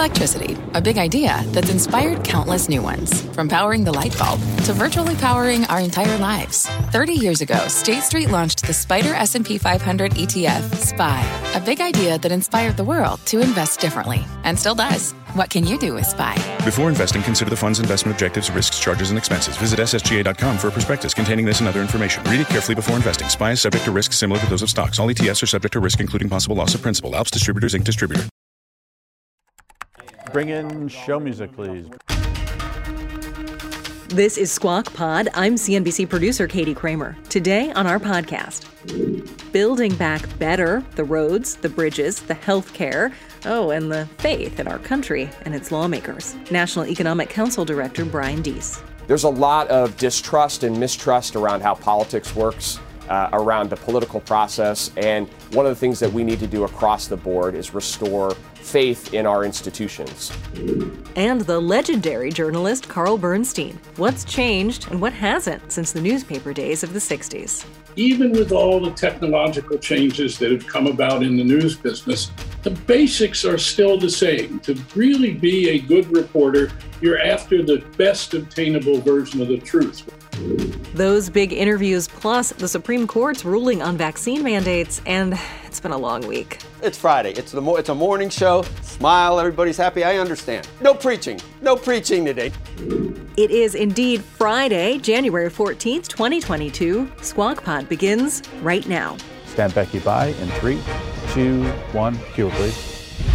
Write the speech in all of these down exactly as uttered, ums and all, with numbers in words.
electricity, a big idea that's inspired countless new ones. From powering the light bulb to virtually powering our entire lives. thirty years ago, State Street launched the Spider S and P five hundred E T F, S P Y, a big idea that inspired the world to invest differently, and still does. What can you do with S P Y? Before investing, consider the fund's investment objectives, risks, charges, and expenses. Visit S S G A dot com for a prospectus containing this and other information. Read it carefully before investing. S P Y is subject to risks similar to those of stocks. All E T Fs are subject to risk, including possible loss of principal. Alps Distributors, Incorporated Distributor. Bring in show music, please. This is Squawk Pod. I'm C N B C producer Katie Kramer. Today on our podcast, building back better, the roads, the bridges, the health care, oh, and the faith in our country and its lawmakers. National Economic Council Director Brian Deese. There's a lot of distrust and mistrust around how politics works, uh, around the political process, and one of the things that we need to do across the board is restore faith in our institutions. And the legendary journalist Carl Bernstein. What's changed and what hasn't since the newspaper days of the sixties? Even with all the technological changes that have come about in the news business, the basics are still the same. To really be a good reporter, you're after the best obtainable version of the truth. Those big interviews, plus the Supreme Court's ruling on vaccine mandates, and it's been a long week. It's Friday. It's the mo- it's a morning show. Smile, everybody's happy. I understand. No preaching. No preaching today. It is indeed Friday, January fourteenth, twenty twenty-two. Squawk Pod begins right now. Stand Becky by in three, two, one. Cue, please.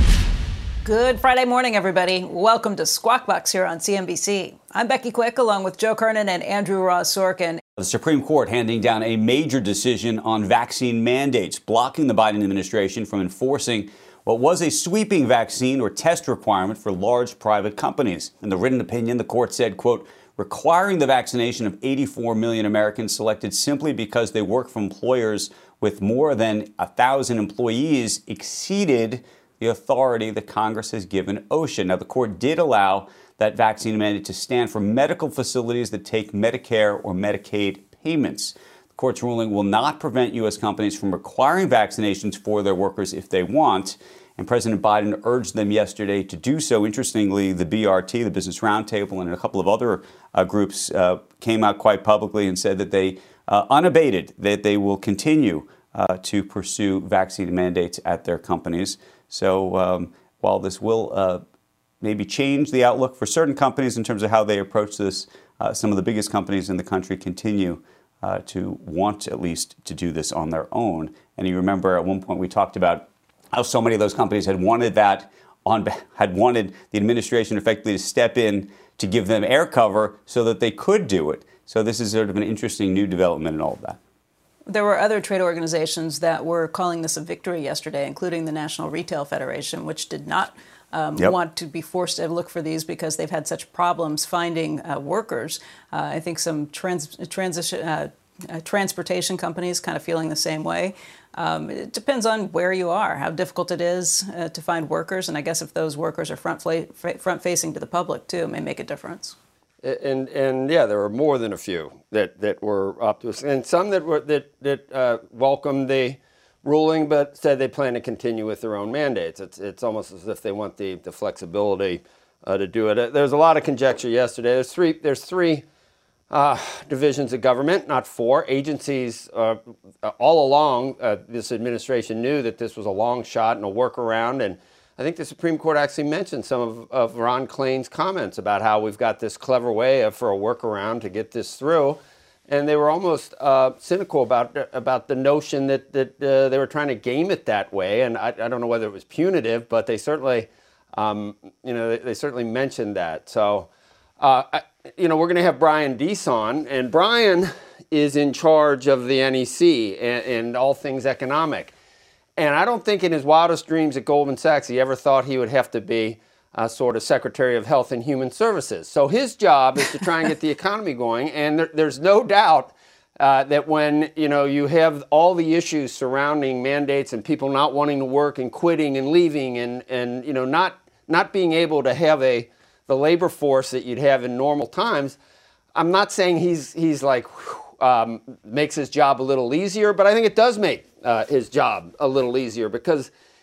Good Friday morning, everybody. Welcome to Squawk Box here on C N B C. I'm Becky Quick, along with Joe Kernan and Andrew Ross Sorkin. The Supreme Court handing down a major decision on vaccine mandates, blocking the Biden administration from enforcing what was a sweeping vaccine or test requirement for large private companies. In the written opinion, the court said, quote, requiring the vaccination of eighty-four million Americans selected simply because they work for employers with more than one thousand employees exceeded the authority that Congress has given OSHA. Now, the court did allow that vaccine mandate to stand for medical facilities that take Medicare or Medicaid payments. The court's ruling will not prevent U S companies from requiring vaccinations for their workers if they want. And President Biden urged them yesterday to do so. Interestingly, the B R T, the Business Roundtable, and a couple of other uh, groups uh, came out quite publicly and said that they, uh, unabated, that they will continue uh, to pursue vaccine mandates at their companies. So um, while this will uh, maybe change the outlook for certain companies in terms of how they approach this, uh, some of the biggest companies in the country continue uh, to want at least to do this on their own. And you remember at one point we talked about how so many of those companies had wanted that on, had wanted the administration effectively to step in to give them air cover so that they could do it. So this is sort of an interesting new development in all of that. There were other trade organizations that were calling this a victory yesterday, including the National Retail Federation, which did not um, yep. want to be forced to look for these because they've had such problems finding uh, workers. Uh, I think some trans- transition, uh, uh, transportation companies kind of feeling the same way. Um, it depends on where you are, how difficult it is uh, to find workers. And I guess if those workers are front fla- front facing to the public, too, it may make a difference. And and yeah, there were more than a few that, that were optimists, and some that were that that uh, welcomed the ruling, but said they plan to continue with their own mandates. It's it's almost as if they want the the flexibility uh, to do it. There's a lot of conjecture yesterday. There's three there's three uh, divisions of government, not four. Agencies uh, all along. Uh, this administration knew that this was a long shot and a workaround, and I think the Supreme Court actually mentioned some of, of Ron Klain's comments about how we've got this clever way of, for a workaround to get this through. And they were almost uh, cynical about about the notion that, that uh, they were trying to game it that way. And I, I don't know whether it was punitive, but they certainly, um, you know, they, they certainly mentioned that. So, uh, I, you know, we're going to have Brian Deese on. And Brian is in charge of the N E C and, and all things economic. And I don't think in his wildest dreams at Goldman Sachs he ever thought he would have to be uh, sort of Secretary of Health and Human Services. So his job is to try and get the economy going. And there, there's no doubt uh, that when, you know, you have all the issues surrounding mandates and people not wanting to work and quitting and leaving and, and you know, not not being able to have a the labor force that you'd have in normal times, I'm not saying he's he's like whew, um, makes his job a little easier, but I think it does make Uh, his job a little easier because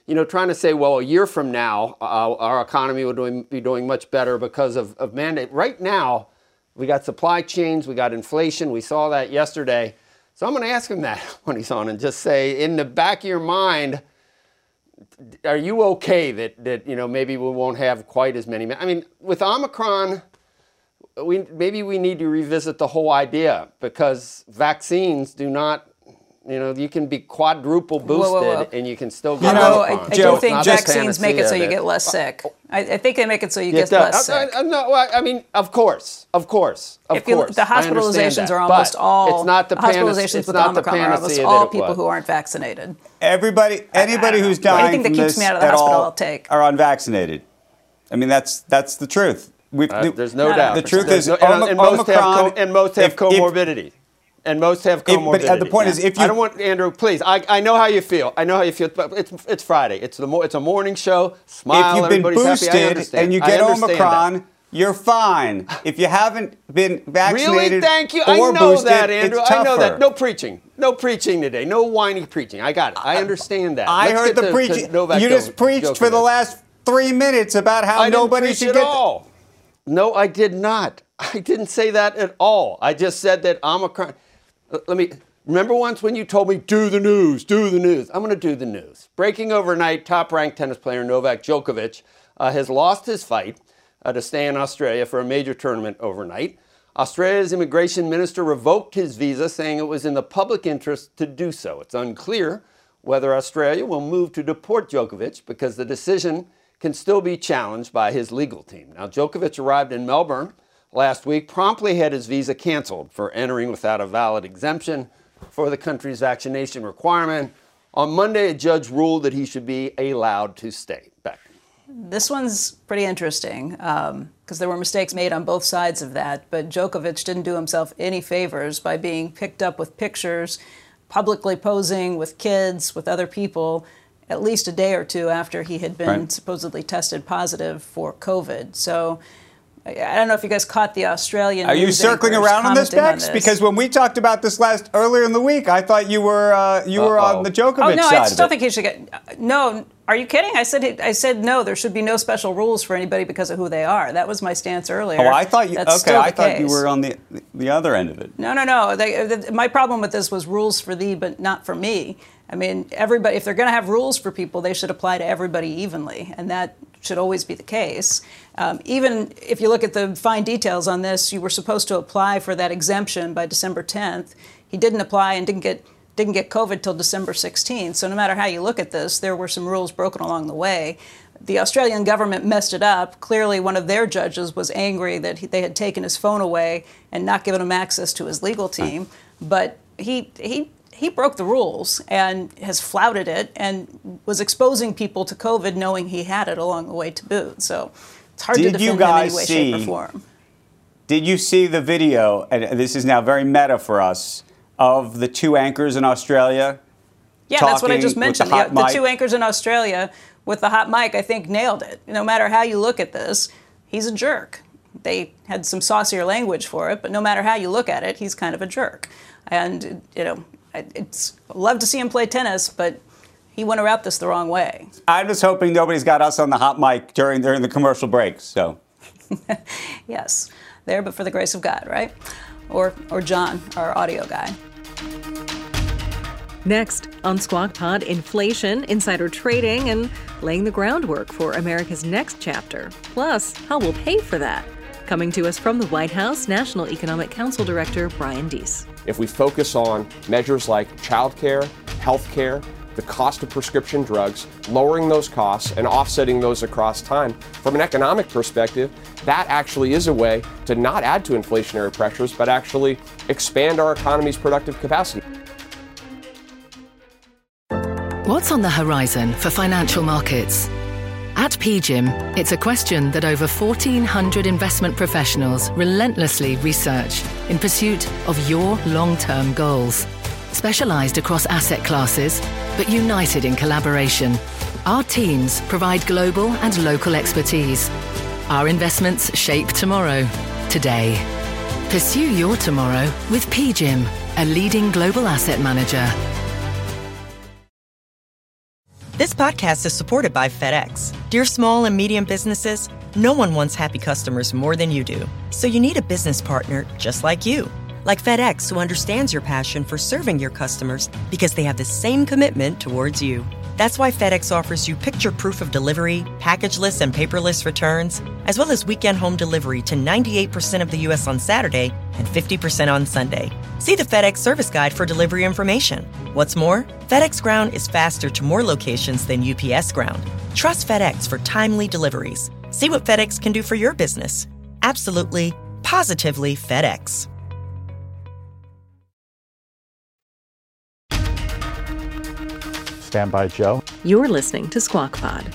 you know, trying to say, well, a year from now, uh, our economy will doing, be doing much better because of, of mandate. Right now, we got supply chains, we got inflation. We saw that yesterday. So I'm going to ask him that when he's on and just say, in the back of your mind, are you okay that, that you know, maybe we won't have quite as many? I mean, with Omicron, we maybe we need to revisit the whole idea, because vaccines do not, you know, you can be quadruple boosted whoa, whoa, whoa. and you can still get you know, I, I Joe, do think vaccines make it so you get less sick. I, I think they make it so you get less sick. I, I, no, I mean, of course, of course, of if you, course. The hospitalizations are almost but all, it's not the hospitalizations it's with not Omicron are almost all people was. who aren't vaccinated. Everybody, anybody who's dying Anything that from keeps this me out of the at hospital, all I'll take. Are unvaccinated. I mean, that's that's the truth. Uh, there's no doubt. The truth there's is, no, and, and, most Omicron, have, and most have if, comorbidity. If, and most have comorbidity. If, but the point yeah. is, if you, I don't want Andrew. Please, I, I know how you feel. I know how you feel. But it's it's Friday. It's the it's a morning show. Smile. If you've been boosted happy, and you get Omicron, that. You're fine. If you haven't been vaccinated, really, thank you. Or I know boosted, that, Andrew. It's I know that. No preaching. No preaching today. No whiny preaching. I got it. I understand that. I Let's heard the to, preaching. To you just preached for the last three minutes about how I nobody didn't should preach get. At all. No, I did not. I didn't say that at all. I just said that Omicron. Let me remember once when you told me, do the news, do the news. I'm going to do the news. Breaking overnight, top-ranked tennis player Novak Djokovic uh, has lost his fight uh, to stay in Australia for a major tournament overnight. Australia's immigration minister revoked his visa, saying it was in the public interest to do so. It's unclear whether Australia will move to deport Djokovic, because the decision can still be challenged by his legal team. Now, Djokovic arrived in Melbourne last week, promptly had his visa canceled for entering without a valid exemption for the country's vaccination requirement. On Monday, a judge ruled that he should be allowed to stay. Back. This one's pretty interesting, because um, there were mistakes made on both sides of that, but Djokovic didn't do himself any favors by being picked up with pictures, publicly posing with kids, with other people, at least a day or two after he had been right. supposedly tested positive for COVID. So I don't know if you guys caught the Australian. Are you circling around on this, Bex? Because when we talked about this last earlier in the week, I thought you were uh, you Uh-oh. were on the Djokovic side. Oh no, side I still think he should get. No, are you kidding? I said I said no. There should be no special rules for anybody because of who they are. That was my stance earlier. Oh, I thought you. That's okay, I thought case. you were on the the other end of it. No, no, no. They, the, my problem with this was rules for thee, but not for me. I mean, everybody. If they're going to have rules for people, they should apply to everybody evenly, and that should always be the case. Um, even if you look at the fine details on this, you were supposed to apply for that exemption by December tenth. He didn't apply and didn't get didn't get COVID till December sixteenth. So no matter how you look at this, there were some rules broken along the way. The Australian government messed it up. Clearly, one of their judges was angry that he, they had taken his phone away and not given him access to his legal team. But he he. He broke the rules and has flouted it and was exposing people to COVID knowing he had it along the way to boot. So it's hard did to defend you guys him any way, see, shape, or form. Did you see the video, and this is now very meta for us, of the two anchors in Australia? Yeah, that's what I just mentioned. The, the, the two anchors in Australia with the hot mic, I think, nailed it. No matter how you look at this, he's a jerk. They had some saucier language for it, but no matter how you look at it, he's kind of a jerk. And, you know, It's I'd love to see him play tennis, but he went about this the wrong way. I'm just hoping nobody's got us on the hot mic during during the commercial breaks. So, yes, there, but for the grace of God, right? Or or John, our audio guy. Next on Squawk Pod, inflation, insider trading, and laying the groundwork for America's next chapter. Plus, how we'll pay for that. Coming to us from the White House, National Economic Council Director Brian Deese. If we focus on measures like childcare, health care, the cost of prescription drugs, lowering those costs and offsetting those across time, from an economic perspective, that actually is a way to not add to inflationary pressures, but actually expand our economy's productive capacity. What's on the horizon for financial markets? At P G I M, it's a question that over fourteen hundred investment professionals relentlessly research in pursuit of your long-term goals. Specialized across asset classes, but united in collaboration, our teams provide global and local expertise. Our investments shape tomorrow, today. Pursue your tomorrow with P G I M, a leading global asset manager. This podcast is supported by FedEx. Dear small and medium businesses, no one wants happy customers more than you do. So you need a business partner just like you. Like FedEx, who understands your passion for serving your customers because they have the same commitment towards you. That's why FedEx offers you picture proof of delivery, packageless and paperless returns, as well as weekend home delivery to ninety-eight percent of the U S on Saturday and fifty percent on Sunday. See the FedEx service guide for delivery information. What's more, FedEx Ground is faster to more locations than U P S Ground. Trust FedEx for timely deliveries. See what FedEx can do for your business. Absolutely, positively FedEx. Stand by, Joe. You're listening to Squawk Pod.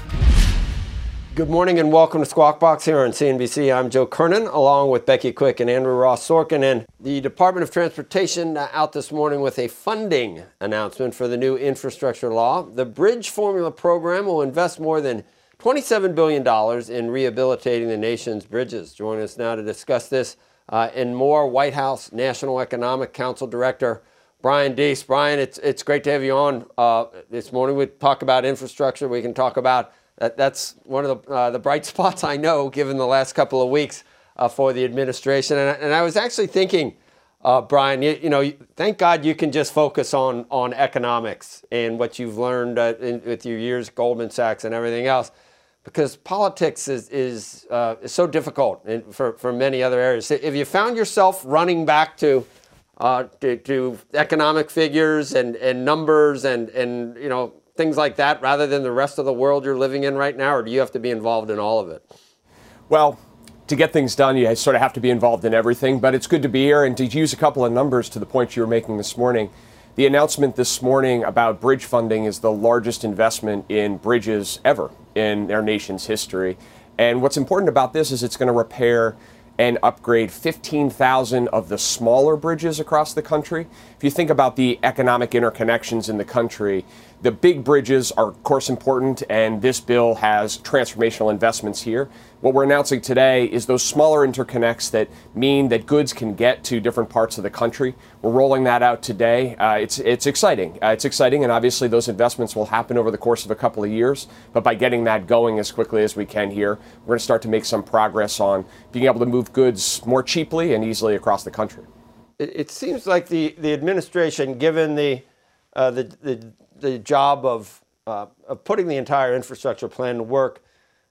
Good morning and welcome to Squawk Box here on C N B C. I'm Joe Kernan, along with Becky Quick and Andrew Ross Sorkin. And the Department of Transportation uh, out this morning with a funding announcement for the new infrastructure law. The Bridge Formula program will invest more than twenty-seven billion dollars in rehabilitating the nation's bridges. Joining us now to discuss this uh, and more, White House National Economic Council Director Brian Deese. Brian, it's it's great to have you on uh, this morning. We talk about infrastructure. We can talk about that. That's one of the uh, the bright spots I know, given the last couple of weeks uh, for the administration. And, and I was actually thinking, uh, Brian, you, you know, thank God you can just focus on on economics and what you've learned uh, in, with your years at Goldman Sachs and everything else, because politics is is, uh, is so difficult in, for for many other areas. If you found yourself running back to Uh, to, to economic figures and, and numbers and, and, you know, things like that rather than the rest of the world you're living in right now, or do you have to be involved in all of it? Well, to get things done, you sort of have to be involved in everything, but it's good to be here. And to use a couple of numbers to the point you were making this morning, the announcement this morning about bridge funding is the largest investment in bridges ever in their nation's history. And what's important about this is it's going to repair and upgrade fifteen thousand of the smaller bridges across the country. If you think about the economic interconnections in the country, the big bridges are, of course, important, and this bill has transformational investments here. What we're announcing today is those smaller interconnects that mean that goods can get to different parts of the country. We're rolling that out today. Uh, it's it's exciting. Uh, it's exciting, and obviously those investments will happen over the course of a couple of years. But by getting that going as quickly as we can here, we're going to start to make some progress on being able to move goods more cheaply and easily across the country. It, it seems like the, the administration, given the uh, the, the the job of uh, of putting the entire infrastructure plan to work,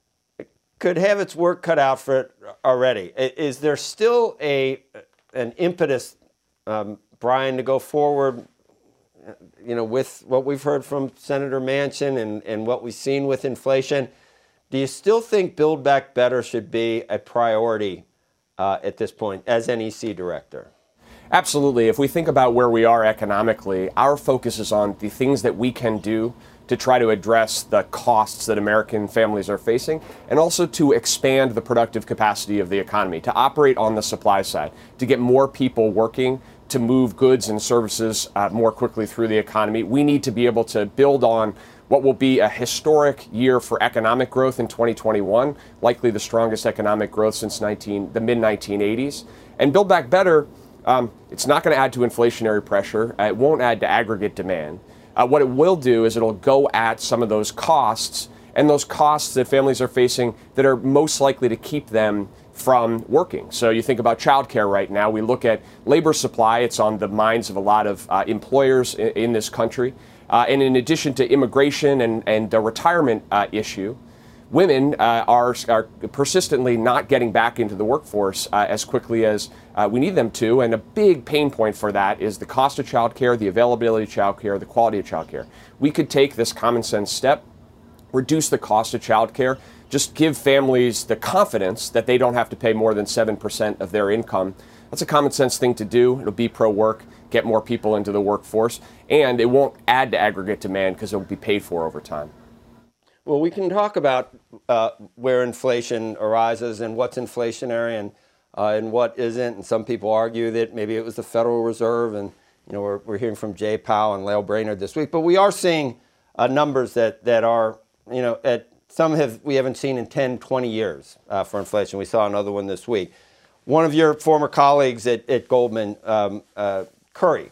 could have its work cut out for it already. Is there still a an impetus, um, Brian, to go forward, you know, with what we've heard from Senator Manchin and, and what we've seen with inflation? Do you still think Build Back Better should be a priority uh, at this point as N E C director? Absolutely. If we think about where we are economically, our focus is on the things that we can do to try to address the costs that American families are facing, and also to expand the productive capacity of the economy, to operate on the supply side, to get more people working, to move goods and services uh, more quickly through the economy. We need to be able to build on what will be a historic year for economic growth in twenty twenty-one, likely the strongest economic growth since nineteen, the mid nineteen eighties. And Build Back Better, um, it's not going to add to inflationary pressure. Uh, it won't add to aggregate demand. Uh, what it will do is it'll go at some of those costs and those costs that families are facing that are most likely to keep them from working. So you think about childcare right now. We look at labor supply. It's on the minds of a lot of uh, employers in, in this country. Uh, and in addition to immigration and, and the retirement uh, issue, women uh, are, are persistently not getting back into the workforce uh, as quickly as uh, we need them to. And a big pain point for that is the cost of childcare, the availability of childcare, the quality of childcare. We could take this common sense step, reduce the cost of childcare, just give families the confidence that they don't have to pay more than seven percent of their income. That's a common sense thing to do. It'll be pro-work, get more people into the workforce, and it won't add to aggregate demand because it will be paid for over time. Well, we can talk about uh, where inflation arises and what's inflationary and uh, and what isn't. And some people argue that maybe it was the Federal Reserve, and you know we're, we're hearing from Jay Powell and Lael Brainerd this week. But we are seeing uh, numbers that that are you know at some have we haven't seen in ten, twenty years uh, for inflation. We saw another one this week. One of your former colleagues at, at Goldman, um, uh, Curry,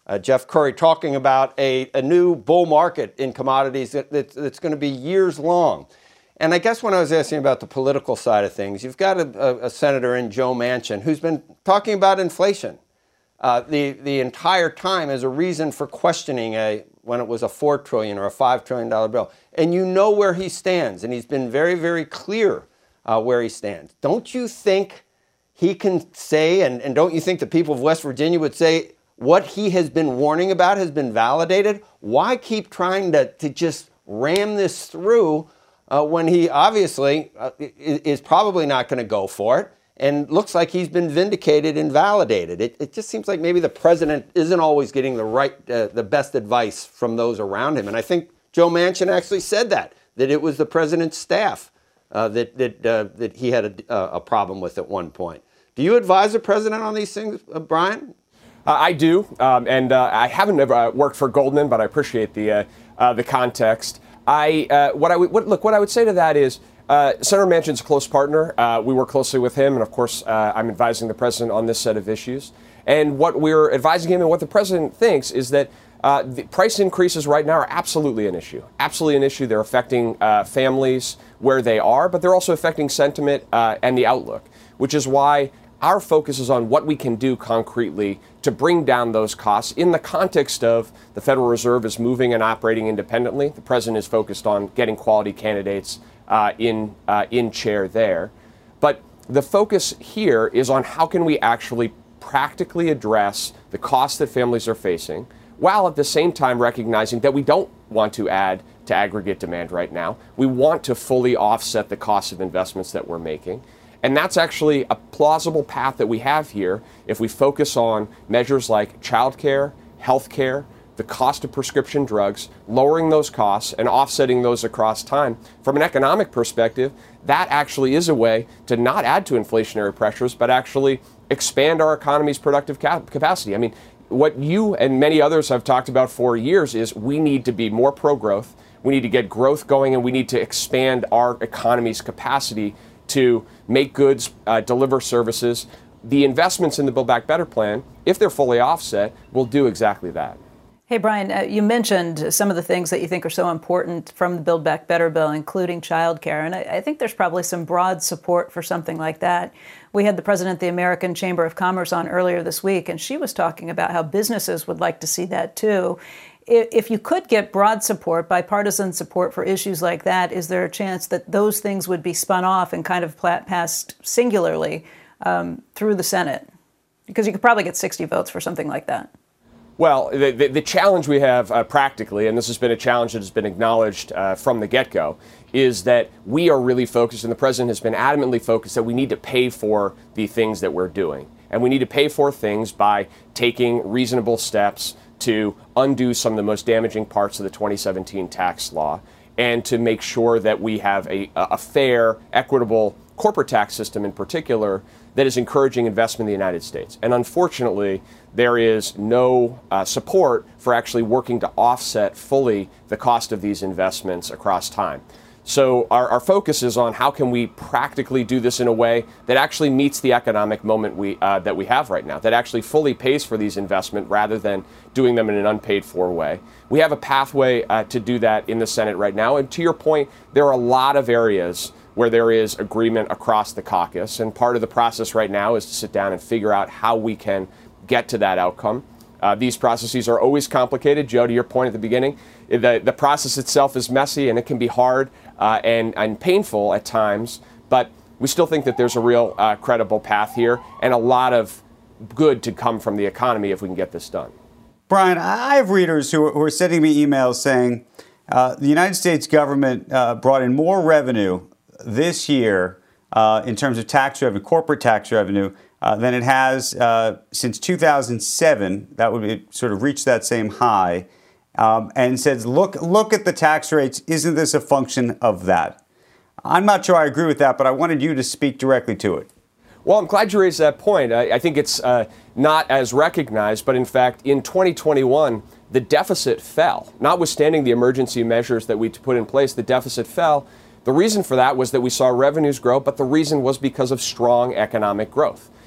Uh, Jeff Curry talking about a, a new bull market in commodities that, that, that's going to be years long. And I guess when I was asking about the political side of things, you've got a, a, a senator in Joe Manchin who's been talking about inflation uh, the, the entire time as a reason for questioning a when it was a four trillion dollars or a five trillion dollars bill. And you know where he stands, and he's been very, very clear uh, where he stands. Don't you think he can say, and, and don't you think the people of West Virginia would say, what he has been warning about has been validated? Why keep trying to, to just ram this through uh, when he obviously uh, is probably not going to go for it and looks like he's been vindicated and validated? It, it just seems like maybe the president isn't always getting the right, uh, the best advice from those around him. And I think Joe Manchin actually said that, that it was the president's staff uh, that, that, uh, that he had a, a problem with at one point. Do you advise the president on these things, uh, Brian? Uh, I do, um, and uh, I haven't ever uh, worked for Goldman, but I appreciate the uh, uh, the context. I uh, what I would what, look what I would say to that is uh, Senator Manchin's a close partner. Uh, we work closely with him, and of course, uh, I'm advising the president on this set of issues. And what we're advising him and what the president thinks is that uh, the price increases right now are absolutely an issue. Absolutely an issue. They're affecting uh, families where they are, but they're also affecting sentiment uh, and the outlook, which is why our focus is on what we can do concretely to bring down those costs in the context of the Federal Reserve is moving and operating independently. The president is focused on getting quality candidates uh, in uh, in chair there. But the focus here is on how can we actually practically address the costs that families are facing, while at the same time recognizing that we don't want to add to aggregate demand right now. We want to fully offset the cost of investments that we're making. And that's actually a plausible path that we have here if we focus on measures like childcare, healthcare, the cost of prescription drugs, lowering those costs and offsetting those across time. From an economic perspective, that actually is a way to not add to inflationary pressures, but actually expand our economy's productive cap- capacity. I mean, what you and many others have talked about for years is we need to be more pro-growth, we need to get growth going, and we need to expand our economy's capacity to make goods, uh, deliver services. The investments in the Build Back Better plan, if they're fully offset, will do exactly that. Hey, Brian, uh, you mentioned some of the things that you think are so important from the Build Back Better bill, including childcare. And I, I think there's probably some broad support for something like that. We had the president of the American Chamber of Commerce on earlier this week, and she was talking about how businesses would like to see that, too. If you could get broad support, bipartisan support for issues like that, is there a chance that those things would be spun off and kind of passed singularly um, through the Senate? Because you could probably get sixty votes for something like that. Well, the, the, the challenge we have uh, practically, and this has been a challenge that has been acknowledged uh, from the get-go, is that we are really focused, and the president has been adamantly focused, that we need to pay for the things that we're doing. And we need to pay for things by taking reasonable steps to undo some of the most damaging parts of the twenty seventeen tax law and to make sure that we have a, a fair, equitable corporate tax system in particular that is encouraging investment in the United States. And unfortunately, there is no uh, support for actually working to offset fully the cost of these investments across time. So our, our focus is on how can we practically do this in a way that actually meets the economic moment we uh, that we have right now, that actually fully pays for these investments rather than doing them in an unpaid for way. We have a pathway uh, to do that in the Senate right now. And to your point, there are a lot of areas where there is agreement across the caucus. And part of the process right now is to sit down and figure out how we can get to that outcome. Uh, these processes are always complicated. Joe, to your point at the beginning, the, the process itself is messy and it can be hard uh, and, and painful at times, but we still think that there's a real uh, credible path here and a lot of good to come from the economy if we can get this done. Brian, I have readers who are, who are sending me emails saying uh, the United States government uh, brought in more revenue this year uh, in terms of tax revenue, corporate tax revenue, Uh, than it has uh, since two thousand seven. That would be, sort of reach that same high, um, and says, look, look at the tax rates. Isn't this a function of that? I'm not sure I agree with that, but I wanted you to speak directly to it. Well, I'm glad you raised that point. I, I think it's uh, not as recognized, but in fact, in twenty twenty-one, the deficit fell. Notwithstanding the emergency measures that we put in place, the deficit fell. The reason for that was that we saw revenues grow, but the reason was because of strong economic growth.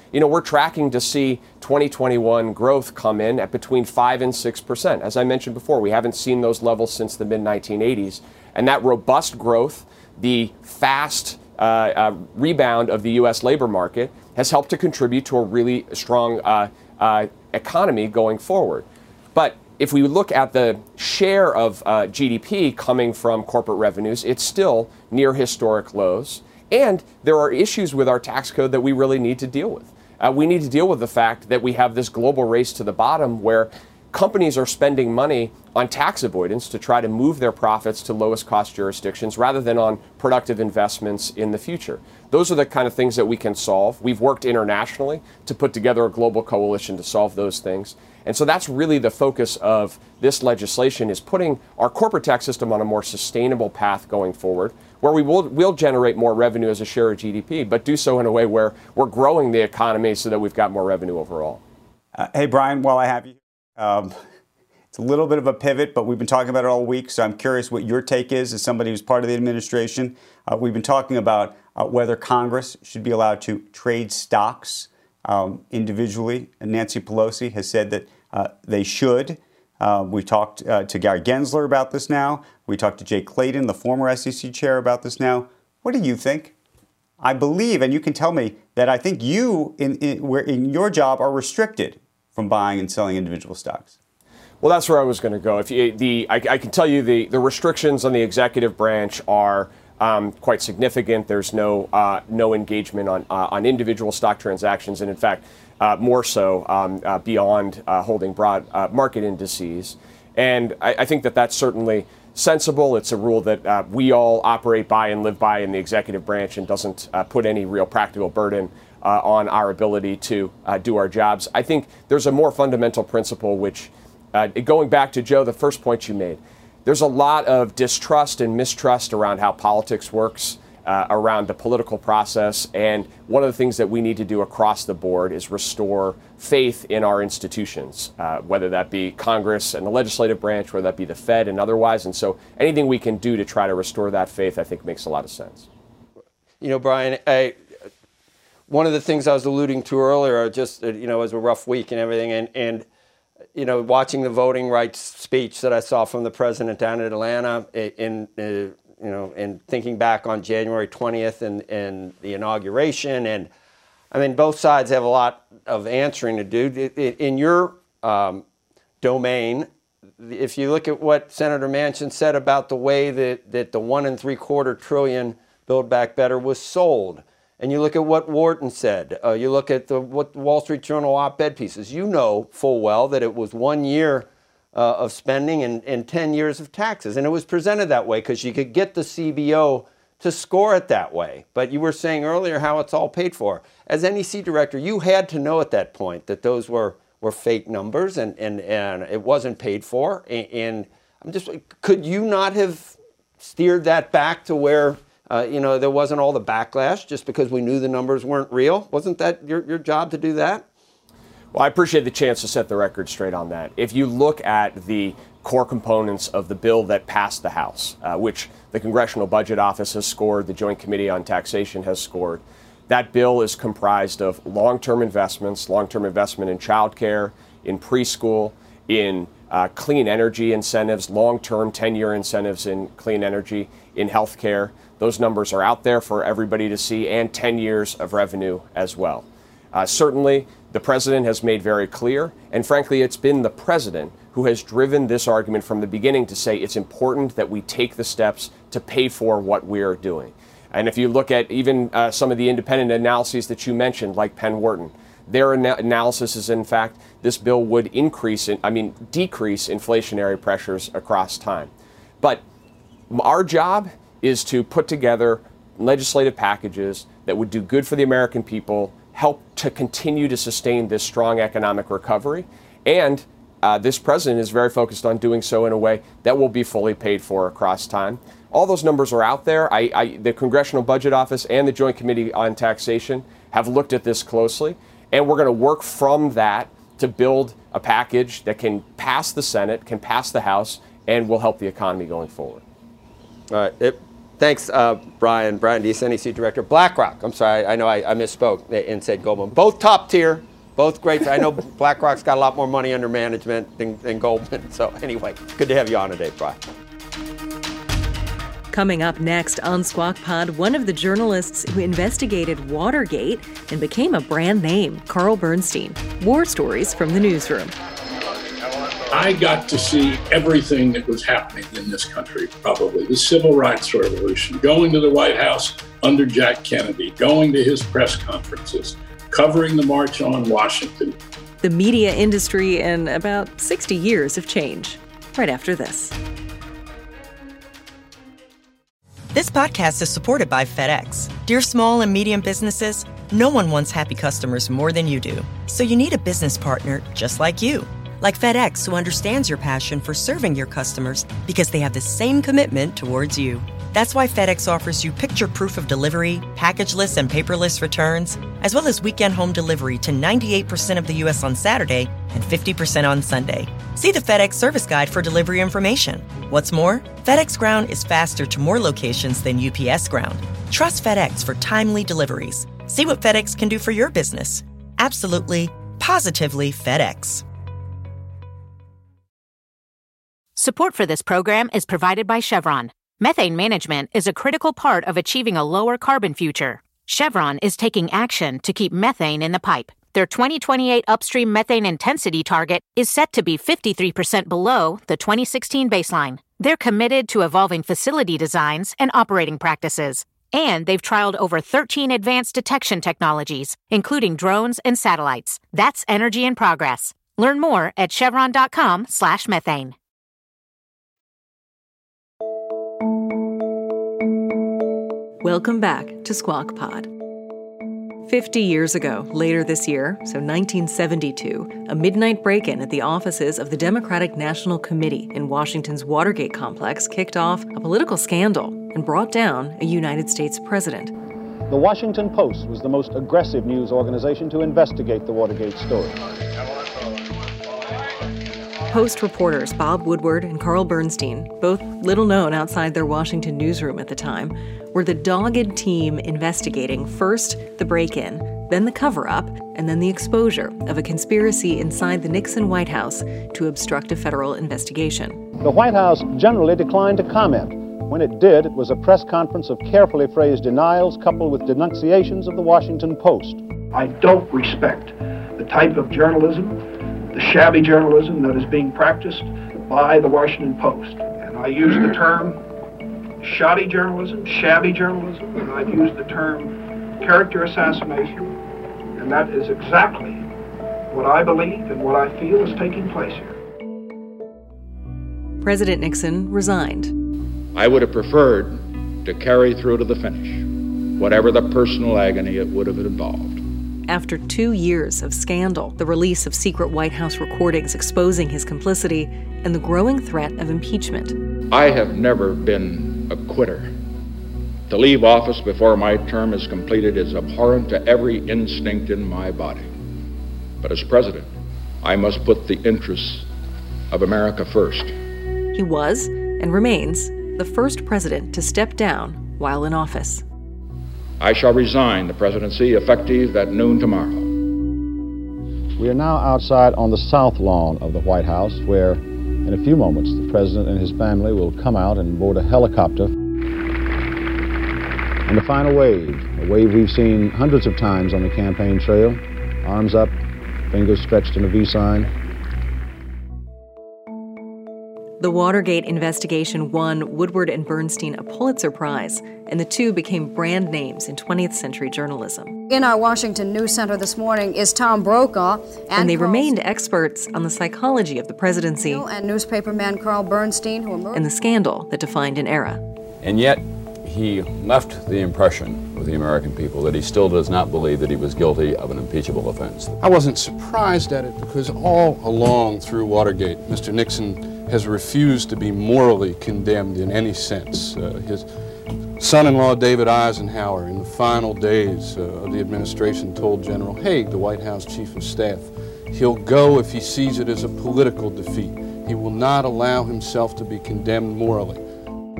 you know, we're tracking to see twenty twenty-one growth come in at between five and six percent. As I mentioned before, we haven't seen those levels since the mid nineteen eighties. And that robust growth, the fast uh, uh, rebound of the U S labor market, has helped to contribute to a really strong uh, uh, economy going forward. But if we look at the share of uh, G D P coming from corporate revenues, it's still near historic lows. And there are issues with our tax code that we really need to deal with. Uh, we need to deal with the fact that we have this global race to the bottom where companies are spending money on tax avoidance to try to move their profits to lowest cost jurisdictions rather than on productive investments in the future. Those are the kind of things that we can solve. We've worked internationally to put together a global coalition to solve those things. And so that's really the focus of this legislation, is putting our corporate tax system on a more sustainable path going forward, where we will, will generate more revenue as a share of G D P, but do so in a way where we're growing the economy so that we've got more revenue overall. Uh, hey, Brian, while I have you, um, it's a little bit of a pivot, but we've been talking about it all week, so I'm curious what your take is as somebody who's part of the administration. Uh, we've been talking about uh, whether Congress should be allowed to trade stocks um, individually, and Nancy Pelosi has said that uh, they should. Uh, we talked uh, to Gary Gensler about this now. We talked to Jay Clayton, the former S E C chair, about this now. What do you think? I believe, and you can tell me, that I think you, in, in, where in your job, are restricted from buying and selling individual stocks. Well, that's where I was going to go. If you, the, I, I can tell you the, the restrictions on the executive branch are um, quite significant. There's no uh, no engagement on uh, on individual stock transactions, and in fact, uh, more so um, uh, beyond uh, holding broad uh, market indices. And I, I think that that's certainly sensible. It's a rule that uh, we all operate by and live by in the executive branch, and doesn't uh, put any real practical burden uh, on our ability to uh, do our jobs. I think there's a more fundamental principle, which, uh, going back to, Joe, the first point you made, there's a lot of distrust and mistrust around how politics works, uh, around the political process. And one of the things that we need to do across the board is restore faith in our institutions, uh, whether that be Congress and the legislative branch, whether that be the Fed and otherwise. And so anything we can do to try to restore that faith, I think, makes a lot of sense. You know, Brian, I, one of the things I was alluding to earlier, just, you know, it was a rough week and everything, and, and you know, watching the voting rights speech that I saw from the president down in Atlanta, in, in uh, you know, and thinking back on January twentieth and, and the inauguration, and I mean, both sides have a lot of answering to do. In your um, domain, if you look at what Senator Manchin said about the way that, that the one and three quarter trillion Build Back Better was sold, and you look at what Wharton said, uh, you look at the what the Wall Street Journal op-ed pieces, you know full well that it was one year uh, of spending and, and ten years of taxes. And it was presented that way because you could get the C B O to score it that way. But you were saying earlier how it's all paid for. As N E C director, you had to know at that point that those were, were fake numbers and, and, and it wasn't paid for. And, and I'm just, could you not have steered that back to where Uh, you know, there wasn't all the backlash just because we knew the numbers weren't real? Wasn't that your, your job to do that? Well, I appreciate the chance to set the record straight on that. If you look at the core components of the bill that passed the House, uh, which the Congressional Budget Office has scored, the Joint Committee on Taxation has scored, that bill is comprised of long-term investments, long-term investment in childcare, in preschool, in uh, clean energy incentives, long-term ten-year incentives in clean energy, in healthcare. Those numbers are out there for everybody to see, and ten years of revenue as well. Uh, certainly, the president has made very clear, and frankly, it's been the president who has driven this argument from the beginning to say it's important that we take the steps to pay for what we're doing. And if you look at even uh, some of the independent analyses that you mentioned, like Penn Wharton, their ana- analysis is, in fact, this bill would increase, in, I mean, decrease inflationary pressures across time. But our job is to put together legislative packages that would do good for the American people, help to continue to sustain this strong economic recovery, and uh, this president is very focused on doing so in a way that will be fully paid for across time. All those numbers are out there. I, I, the Congressional Budget Office and the Joint Committee on Taxation have looked at this closely, and we're going to work from that to build a package that can pass the Senate, can pass the House, and will help the economy going forward. All right. It, Thanks, uh, Brian. Brian Deese, N E C Director. BlackRock. I'm sorry, I know I, I misspoke and said Goldman. Both top tier, both great. I know BlackRock's got a lot more money under management than, than Goldman. So anyway, good to have you on today, Brian. Coming up next on Squawk Pod, one of the journalists who investigated Watergate and became a brand name, Carl Bernstein. War stories from the newsroom. I got to see everything that was happening in this country, probably. The Civil Rights Revolution, going to the White House under Jack Kennedy, going to his press conferences, covering the March on Washington. The media industry and about sixty years of change. Right after this. This podcast is supported by FedEx. Dear small and medium businesses, no one wants happy customers more than you do. So you need a business partner just like you. Like FedEx, who understands your passion for serving your customers because they have the same commitment towards you. That's why FedEx offers you picture proof of delivery, packageless and paperless returns, as well as weekend home delivery to ninety-eight percent of the U S on Saturday and fifty percent on Sunday. See the FedEx service guide for delivery information. What's more, FedEx Ground is faster to more locations than U P S Ground. Trust FedEx for timely deliveries. See what FedEx can do for your business. Absolutely, positively FedEx. Support for this program is provided by Chevron. Methane management is a critical part of achieving a lower carbon future. Chevron is taking action to keep methane in the pipe. Their twenty twenty-eight upstream methane intensity target is set to be fifty-three percent below the twenty sixteen baseline. They're committed to evolving facility designs and operating practices. And they've trialed over thirteen advanced detection technologies, including drones and satellites. That's energy in progress. Learn more at chevron.com slash methane. Welcome back to Squawk Pod. Fifty years ago, later this year, so nineteen seventy-two, a midnight break-in at the offices of the Democratic National Committee in Washington's Watergate complex kicked off a political scandal and brought down a United States president. The Washington Post was the most aggressive news organization to investigate the Watergate story. Post reporters Bob Woodward and Carl Bernstein, both little known outside their Washington newsroom at the time, were the dogged team investigating first the break-in, then the cover-up, and then the exposure of a conspiracy inside the Nixon White House to obstruct a federal investigation. The White House generally declined to comment. When it did, it was a press conference of carefully phrased denials coupled with denunciations of the Washington Post. I don't respect the type of journalism, the shabby journalism that is being practiced by the Washington Post. And I use the term shoddy journalism, shabby journalism, and I've used the term character assassination, and that is exactly what I believe and what I feel is taking place here. President Nixon resigned. I would have preferred to carry through to the finish, whatever the personal agony it would have involved. After two years of scandal, the release of secret White House recordings exposing his complicity, and the growing threat of impeachment. I have never been a quitter. To leave office before my term is completed is abhorrent to every instinct in my body. But as president, I must put the interests of America first. He was, and remains, the first president to step down while in office. I shall resign the presidency effective at noon tomorrow. We are now outside on the south lawn of the White House, where in a few moments the president and his family will come out and board a helicopter. And the final wave, a wave we've seen hundreds of times on the campaign trail, arms up, fingers stretched in a V sign. The Watergate investigation won Woodward and Bernstein a Pulitzer Prize, and the two became brand names in twentieth century journalism. In our Washington News Center this morning is Tom Brokaw. And, and they Carl remained experts on the psychology of the presidency and newspaperman Carl Bernstein, who emerged and the scandal that defined an era. And yet, he left the impression with the American people that he still does not believe that he was guilty of an impeachable offense. I wasn't surprised at it because all along through Watergate, Mister Nixon has refused to be morally condemned in any sense. Uh, his son-in-law, David Eisenhower, in the final days uh, of the administration told General Haig, the White House Chief of Staff, he'll go if he sees it as a political defeat. He will not allow himself to be condemned morally.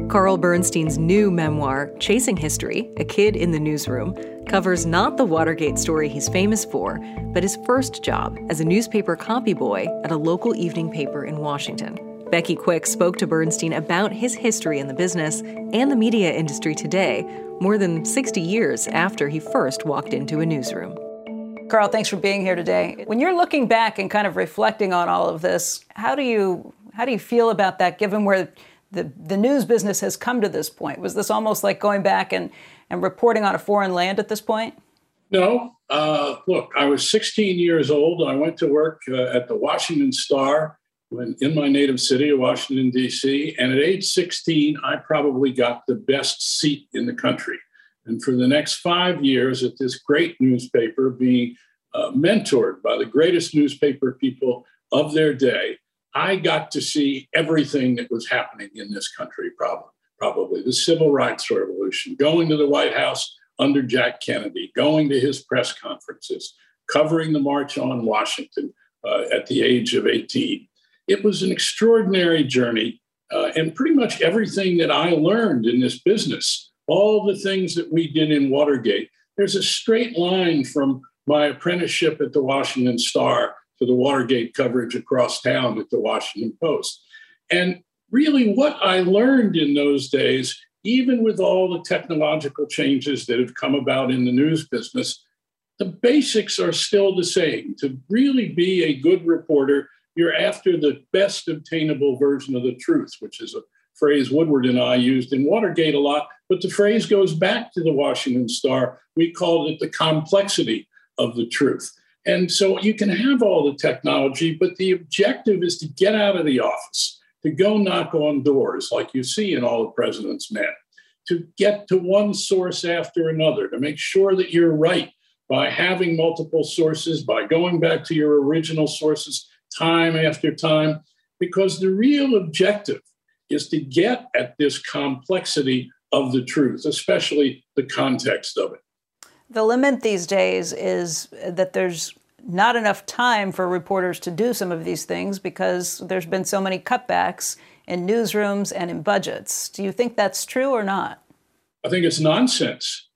Carl Bernstein's new memoir, Chasing History, A Kid in the Newsroom, covers not the Watergate story he's famous for, but his first job as a newspaper copy boy at a local evening paper in Washington. Becky Quick spoke to Bernstein about his history in the business and the media industry today, more than sixty years after he first walked into a newsroom. Carl, thanks for being here today. When you're looking back and kind of reflecting on all of this, how do you how do you feel about that, given where the, the news business has come to this point? Was this almost like going back and, and reporting on a foreign land at this point? No. Uh, look, I was sixteen years old. I went to work uh, at the Washington Star when in my native city of Washington, D C. And at age sixteen, I probably got the best seat in the country. And for the next five years at this great newspaper, being uh, mentored by the greatest newspaper people of their day, I got to see everything that was happening in this country, probably, probably the civil rights revolution, going to the White House under Jack Kennedy, going to his press conferences, covering the March on Washington uh, at the age of eighteen. It was an extraordinary journey, uh, and pretty much everything that I learned in this business, all the things that we did in Watergate, there's a straight line from my apprenticeship at the Washington Star to the Watergate coverage across town at the Washington Post. And really what I learned in those days, even with all the technological changes that have come about in the news business, the basics are still the same. To really be a good reporter, you're after the best obtainable version of the truth, which is a phrase Woodward and I used in Watergate a lot, but the phrase goes back to the Washington Star. We called it the complexity of the truth. And so you can have all the technology, but the objective is to get out of the office, to go knock on doors like you see in All the President's Men, to get to one source after another, to make sure that you're right by having multiple sources, by going back to your original sources time after time, because the real objective is to get at this complexity of the truth, especially the context of it. The lament these days is that there's not enough time for reporters to do some of these things because there's been so many cutbacks in newsrooms and in budgets. Do you think that's true or not? I think it's nonsense.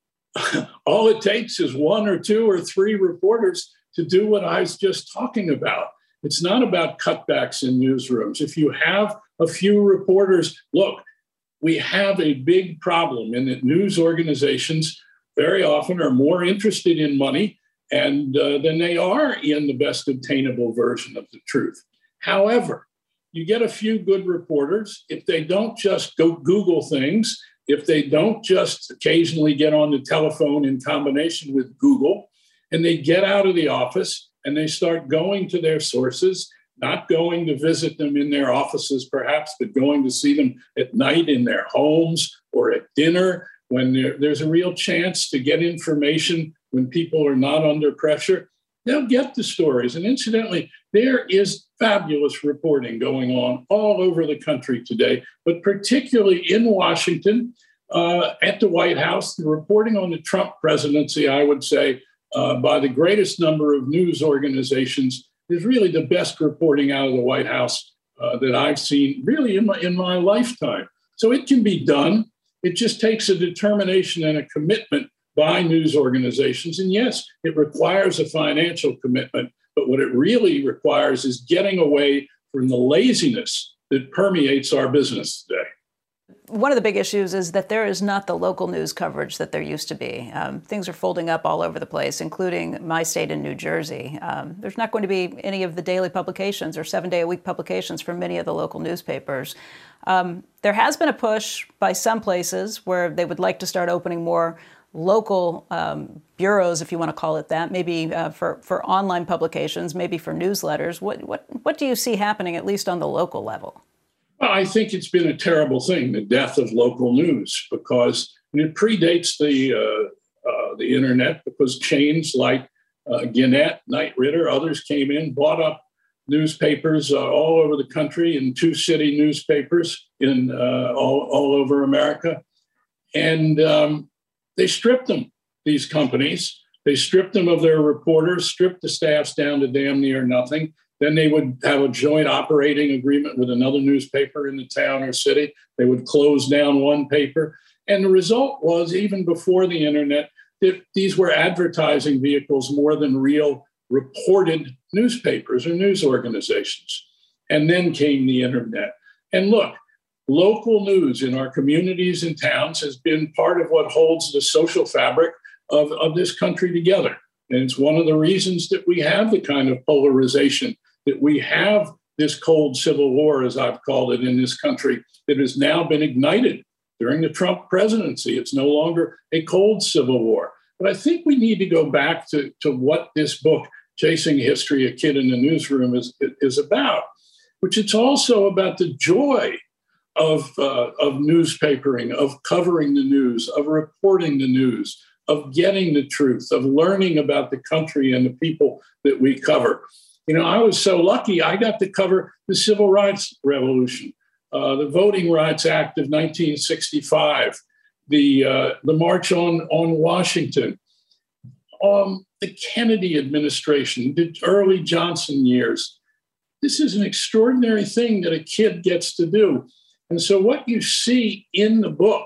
All it takes is one or two or three reporters to do what I was just talking about. It's not about cutbacks in newsrooms. If you have a few reporters, look, we have a big problem in that news organizations very often are more interested in money and uh, than they are in the best obtainable version of the truth. However, you get a few good reporters. If they don't just go Google things, if they don't just occasionally get on the telephone in combination with Google, and they get out of the office and they start going to their sources, not going to visit them in their offices perhaps, but going to see them at night in their homes or at dinner when there, there's a real chance to get information when people are not under pressure, they'll get the stories. And incidentally, there is fabulous reporting going on all over the country today, but particularly in Washington, uh, at the White House, the reporting on the Trump presidency, I would say, uh, by the greatest number of news organizations, is really the best reporting out of the White House uh, that I've seen really in my, in my lifetime. So it can be done. It just takes a determination and a commitment by news organizations. And yes, it requires a financial commitment, but what it really requires is getting away from the laziness that permeates our business today. One of the big issues is that there is not the local news coverage that there used to be. Um, things are folding up all over the place, including my state in New Jersey. Um, there's not going to be any of the daily publications or seven-day-a-week publications from many of the local newspapers. Um, there has been a push by some places where they would like to start opening more local um, bureaus, if you want to call it that, maybe uh, for, for online publications, maybe for newsletters. What, what, what do you see happening, at least on the local level? Well, I think it's been a terrible thing, the death of local news, because it predates the uh, uh, the internet, because chains like uh, Gannett, Knight Ridder, others came in, bought up newspapers uh, all over the country, and two city newspapers in uh, all, all over America. And um, they stripped them, these companies. They stripped them of their reporters, stripped the staffs down to damn near nothing. Then they would have a joint operating agreement with another newspaper in the town or city. They would close down one paper. And the result was, even before the internet, that these were advertising vehicles more than real reported newspapers or news organizations. And then came the internet. And look, local news in our communities and towns has been part of what holds the social fabric of, of this country together. And it's one of the reasons that we have the kind of polarization, that we have this cold civil war, as I've called it, in this country that has now been ignited during the Trump presidency. It's no longer a cold civil war. But I think we need to go back to, to what this book, Chasing History, A Kid in the Newsroom, is, is about, which it's also about the joy of, uh, of newspapering, of covering the news, of reporting the news, of getting the truth, of learning about the country and the people that we cover. You know, I was so lucky I got to cover the Civil Rights Revolution, uh, the Voting Rights Act of nineteen sixty-five, the, uh, the March on, on Washington, um, the Kennedy administration, the early Johnson years. This is an extraordinary thing that a kid gets to do. And so what you see in the book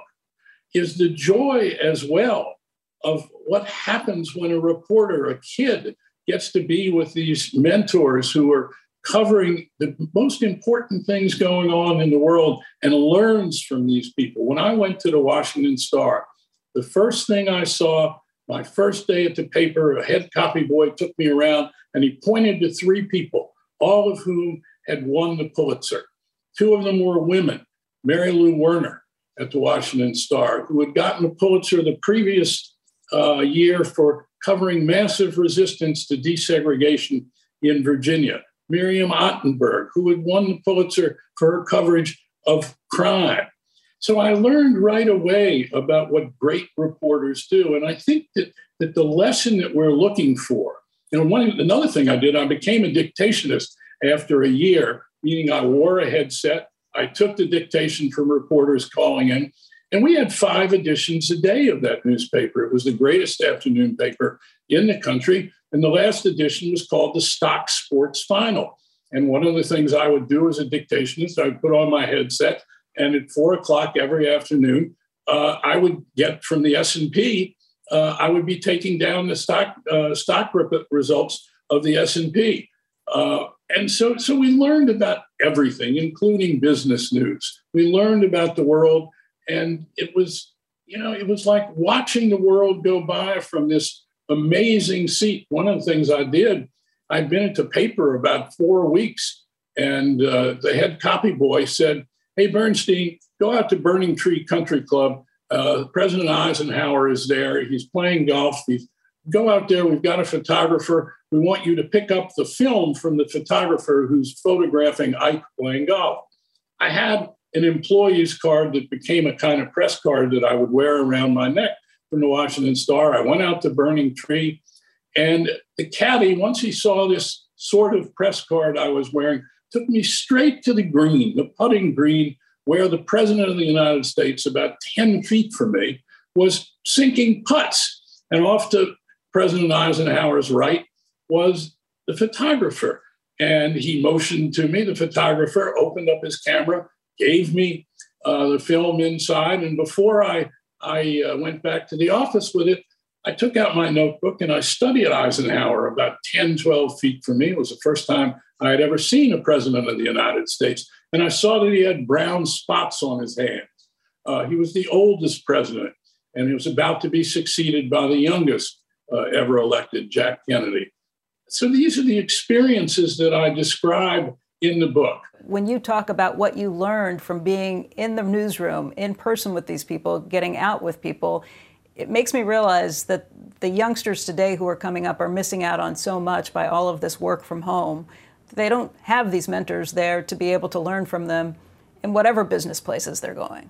is the joy as well of what happens when a reporter, a kid, gets to be with these mentors who are covering the most important things going on in the world and learns from these people. When I went to the Washington Star, the first thing I saw, my first day at the paper, a head copy boy took me around and he pointed to three people, all of whom had won the Pulitzer. Two of them were women, Mary Lou Werner at the Washington Star, who had gotten the Pulitzer the previous uh, year for covering massive resistance to desegregation in Virginia. Miriam Ottenberg, who had won the Pulitzer for her coverage of crime. So I learned right away about what great reporters do. And I think that, that the lesson that we're looking for, you know, one, another thing I did, I became a dictationist after a year, meaning I wore a headset. I took the dictation from reporters calling in, and we had five editions a day of that newspaper. It was the greatest afternoon paper in the country. And the last edition was called the Stock Sports Final. And one of the things I would do as a dictationist, I would put on my headset, and at four o'clock every afternoon, uh, I would get from the S and P, uh, I would be taking down the stock uh, stock results of the S and P. Uh, and so, so we learned about everything, including business news. We learned about the world, and it was, you know, it was like watching the world go by from this amazing seat. One of the things I did, I'd been at the paper about four weeks, and uh, the head copy boy said, "Hey, Bernstein, go out to Burning Tree Country Club. Uh, President Eisenhower is there. He's playing golf. He's, go out there. We've got a photographer. We want you to pick up the film from the photographer who's photographing Ike playing golf." I had an employee's card that became a kind of press card that I would wear around my neck from the Washington Star. I went out to Burning Tree, and the caddy, once he saw this sort of press card I was wearing, took me straight to the green, the putting green, where the President of the United States, about ten feet from me, was sinking putts. And off to President Eisenhower's right was the photographer. And he motioned to me. The photographer opened up his camera, gave me uh, the film inside. And before I, I uh, went back to the office with it, I took out my notebook and I studied Eisenhower about ten, twelve feet from me. It was the first time I had ever seen a president of the United States. And I saw that he had brown spots on his hands. Uh, he was the oldest president, and he was about to be succeeded by the youngest uh, ever elected, Jack Kennedy. So these are the experiences that I describe in the book. When you talk about what you learned from being in the newsroom, in person with these people, getting out with people, it makes me realize that the youngsters today who are coming up are missing out on so much by all of this work from home. They don't have these mentors there to be able to learn from them in whatever business places they're going.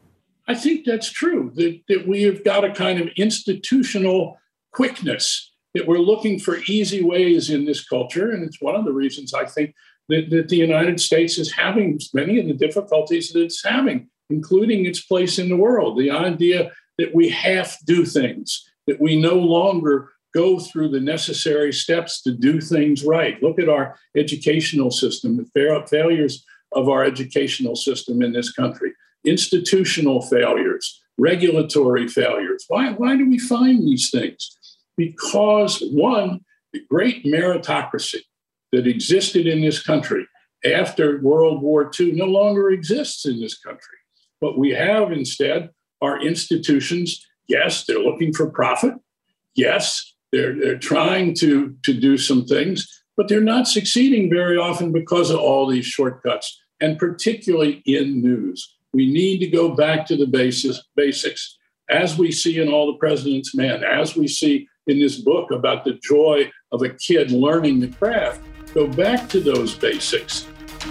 I think that's true, that, that we have got a kind of institutional quickness, that we're looking for easy ways in this culture. And it's one of the reasons I think that, that the United States is having many of the difficulties that it's having, including its place in the world. The idea that we half do things, that we no longer go through the necessary steps to do things right. Look at our educational system, the fail- failures of our educational system in this country, institutional failures, regulatory failures. Why, why do we find these things? Because, one, the great meritocracy that existed in this country after World War Two no longer exists in this country. What we have instead are institutions. Yes, they're looking for profit. Yes, they're, they're trying to, to do some things, but they're not succeeding very often because of all these shortcuts, and particularly in news. We need to go back to the basis, basics, as we see in All the President's Men, as we see in this book about the joy of a kid learning the craft. Go back to those basics.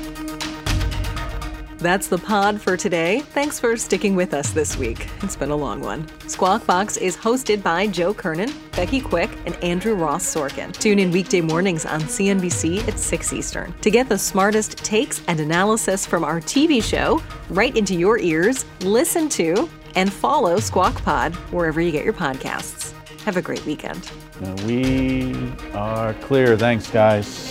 That's the pod for today. Thanks for sticking with us this week. It's been a long one. Squawk Box is hosted by Joe Kernan, Becky Quick, and Andrew Ross Sorkin. Tune in weekday mornings on C N B C at six Eastern to get the smartest takes and analysis from our T V show right into your ears. Listen to and follow Squawk Pod wherever you get your podcasts. Have a great weekend. Uh, we are clear. Thanks, guys.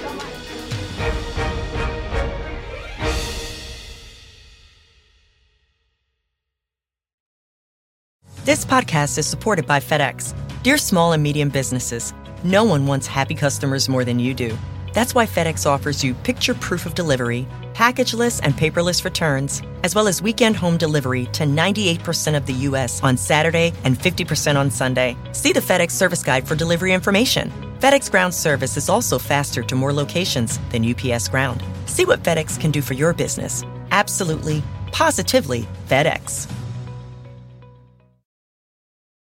This podcast is supported by FedEx. Dear small and medium businesses, no one wants happy customers more than you do. That's why FedEx offers you picture proof of delivery, packageless and paperless returns, as well as weekend home delivery to ninety-eight percent of the U S on Saturday and fifty percent on Sunday. See the FedEx service guide for delivery information. FedEx Ground service is also faster to more locations than U P S Ground. See what FedEx can do for your business. Absolutely, positively FedEx.